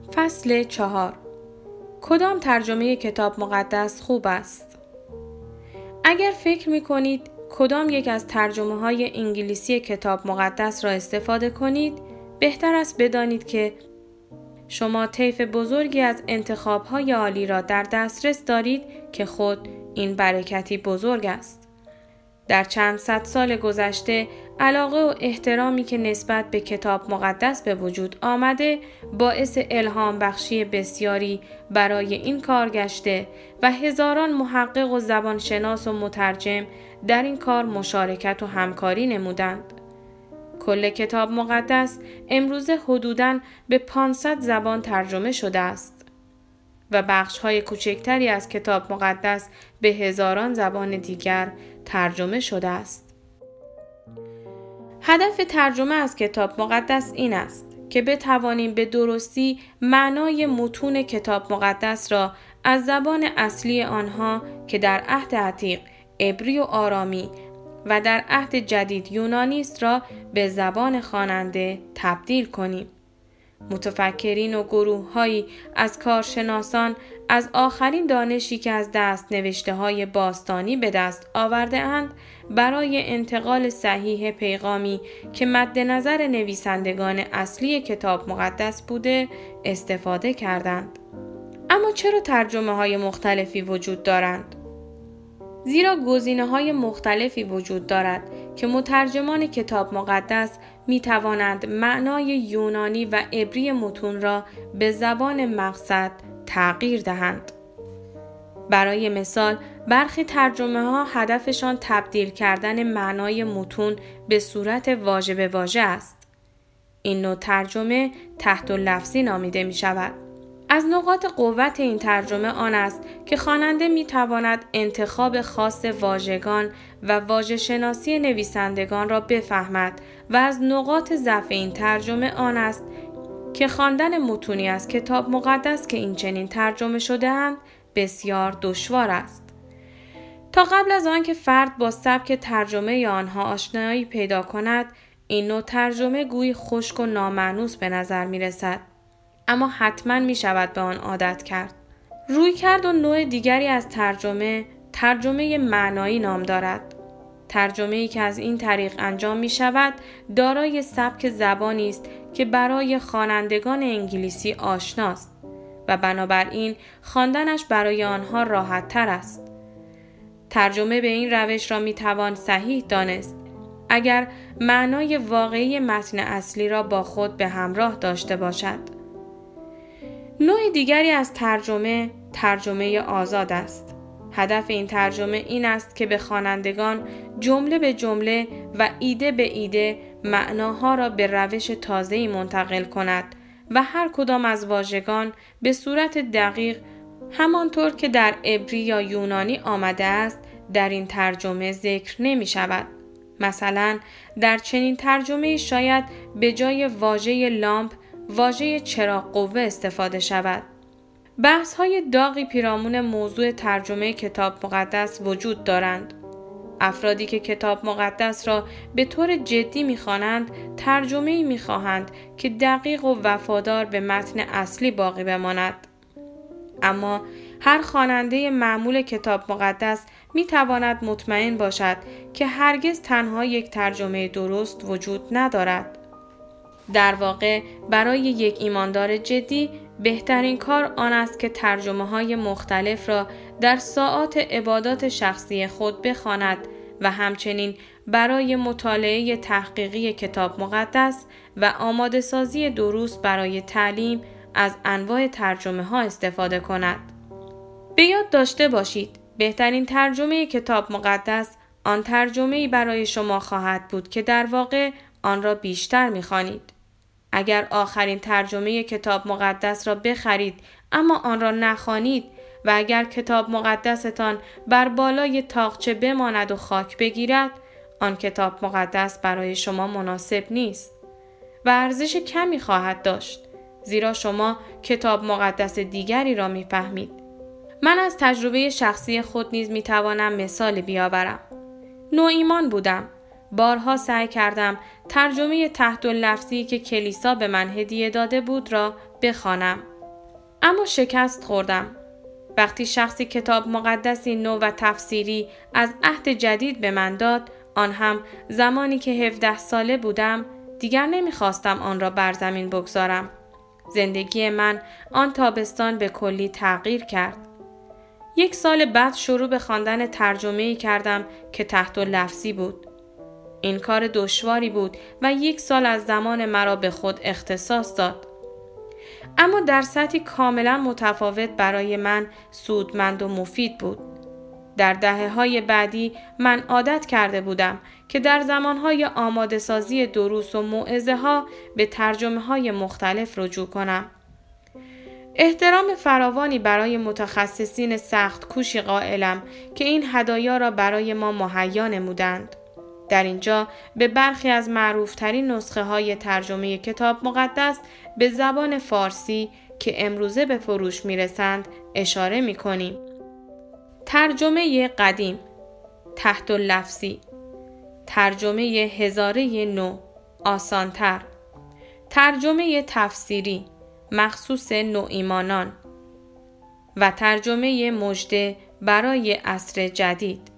فصل 4. کدام ترجمه کتاب مقدس خوب است؟ اگر فکر می کنید کدام یک از ترجمه های انگلیسی کتاب مقدس را استفاده کنید، بهتر است بدانید که شما طیف بزرگی از انتخاب های عالی را در دسترس دارید که خود این برکتی بزرگ است. در چند صد سال گذشته علاقه و احترامی که نسبت به کتاب مقدس به وجود آمده باعث الهام بخشی بسیاری برای این کار گشته و هزاران محقق و زبانشناس و مترجم در این کار مشارکت و همکاری نمودند. کل کتاب مقدس امروزه حدوداً به 500 زبان ترجمه شده است و بخش‌های کوچکتری از کتاب مقدس به هزاران زبان دیگر ترجمه شده است. هدف ترجمه از کتاب مقدس این است که بتوانیم به درستی معنای متون کتاب مقدس را از زبان اصلی آنها که در عهد عتیق عبری و آرامی و در عهد جدید یونانی است را به زبان خواننده تبدیل کنیم. متفکرین و گروه‌هایی از کارشناسان از آخرین دانشی که از دست نوشته‌های باستانی به دست آورده اند برای انتقال صحیح پیغامی که مد نظر نویسندگان اصلی کتاب مقدس بوده استفاده کردند. اما چرا ترجمه‌های مختلفی وجود دارند؟ زیرا گزینه‌های مختلفی وجود دارد که مترجمان کتاب مقدس می توانند معنای یونانی و عبری متون را به زبان مقصد تغییر دهند. برای مثال، برخی ترجمه‌ها هدفشان تبدیل کردن معنای متون به صورت واژه به واژه است. این نوع ترجمه تحت اللفظی نامیده می شود. از نقاط قوت این ترجمه آن است که خواننده می تواند انتخاب خاص واژگان و واژه شناسی نویسندگان را بفهمد و از نقاط ضعف این ترجمه آن است که خواندن متونی از کتاب مقدس که این چنین ترجمه شده اند بسیار دشوار است. تا قبل از آن که فرد با سبک ترجمه آنها آشنایی پیدا کند، این نوع ترجمه گویی خشک و نامانوس به نظر می رسد. اما حتما می شود به آن عادت کرد. رویکرد و نوع دیگری از ترجمه معنایی نام دارد. ترجمه‌ای که از این طریق انجام می شود دارای سبک زبانی است که برای خوانندگان انگلیسی آشناست و بنابراین خواندنش برای آنها راحت تر است. ترجمه به این روش را می توان صحیح دانست اگر معنای واقعی متن اصلی را با خود به همراه داشته باشد. نوع دیگری از ترجمه آزاد است. هدف این ترجمه این است که به خوانندگان جمله به جمله و ایده به ایده معناها را به روش تازه‌ای منتقل کند و هر کدام از واژگان به صورت دقیق همانطور که در عبری یا یونانی آمده است در این ترجمه ذکر نمی شود. مثلا در چنین ترجمه شاید به جای واژه لامپ واژه چراغ قوه استفاده شود. بحث‌های داغی پیرامون موضوع ترجمه کتاب مقدس وجود دارند. افرادی که کتاب مقدس را به طور جدی می‌خوانند، ترجمه‌ای می‌خواهند که دقیق و وفادار به متن اصلی باقی بماند. اما هر خواننده معمول کتاب مقدس می‌تواند مطمئن باشد که هرگز تنها یک ترجمه درست وجود ندارد. در واقع برای یک ایماندار جدی بهترین کار آن است که ترجمه‌های مختلف را در ساعات عبادات شخصی خود بخواند و همچنین برای مطالعه تحقیقی کتاب مقدس و آماده سازی دروس برای تعلیم از انواع ترجمه‌ها استفاده کند. به یاد داشته باشید بهترین ترجمه کتاب مقدس آن ترجمه‌ای برای شما خواهد بود که در واقع آن را بیشتر می‌خوانید. اگر آخرین ترجمه کتاب مقدس را بخرید اما آن را نخوانید و اگر کتاب مقدستان بر بالای طاقچه بماند و خاک بگیرد، آن کتاب مقدس برای شما مناسب نیست و ارزش کمی خواهد داشت، زیرا شما کتاب مقدس دیگری را می‌فهمید. من از تجربه شخصی خود نیز می‌توانم مثالی بیاورم. نوایمان بودم. بارها سعی کردم ترجمه تحت اللفظی که کلیسا به من هدیه داده بود را بخوانم. اما شکست خوردم. وقتی شخصی کتاب مقدسی نو و تفسیری از عهد جدید به من داد، آن هم زمانی که 17 ساله بودم، دیگر نمیخواستم آن را بر زمین بگذارم. زندگی من آن تابستان به کلی تغییر کرد. 1 سال بعد شروع به خواندن ترجمه‌ای کردم که تحت لفظی بود. این کار دشواری بود و 1 سال از زمان مرا به خود اختصاص داد. اما در سطحی کاملا متفاوت برای من سودمند و مفید بود. در دهه‌های بعدی من عادت کرده بودم که در زمانهای آماده سازی دروس و موعظه ها به ترجمه های مختلف رجوع کنم. احترام فراوانی برای متخصصین سخت کوشی قائلم که این هدایا را برای ما مهیا نمودند. در اینجا به برخی از معروفترین نسخه های ترجمه کتاب مقدس به زبان فارسی که امروزه به فروش میرسند اشاره میکنیم. ترجمه قدیم، تحت لفظی، ترجمه هزاره نو، آسانتر، ترجمه تفسیری، مخصوص نوایمانان و ترجمه مژده برای عصر جدید.